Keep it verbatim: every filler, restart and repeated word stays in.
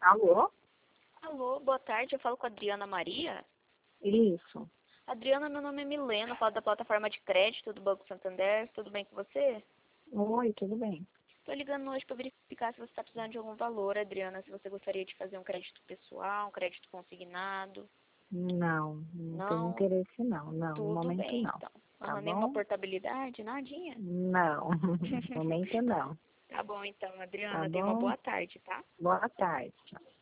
Alô? Alô, boa tarde, eu falo com a Adriana Maria. Isso. Adriana, meu nome é Milena, eu falo da plataforma de crédito do Banco Santander, tudo bem com você? Oi, tudo bem? Estou ligando hoje para verificar se você está precisando de algum valor, Adriana, se você gostaria de fazer um crédito pessoal, um crédito consignado. Não, não tenho Não, interesse não, não, no tudo momento bem, não. então. Tá Aham, nenhuma bom? portabilidade, nadinha? Não, no momento não. Tá bom, então, Tá Adriana, tenha uma bom? boa tarde, tá? Boa tarde. Tchau.